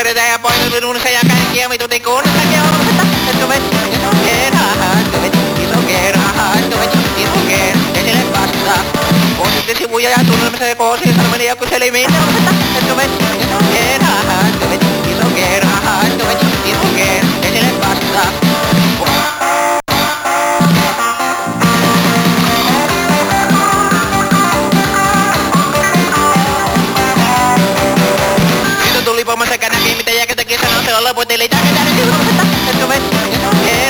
yritetään ja pois minun se ja kaikkia vitutin kunnan takia olematta. Et tuvet, iso kerha, esille vastaa. On sitten sivuja ja tunnelmissa ja koosiin sarmeni ja kyseli minne olematta. Et tuvet, iso kerha, esille vastaa. Tuli pomassa näki mitä jääkä teki sanoo se on loput eli täällä täällä sivuutta. Et tuvet,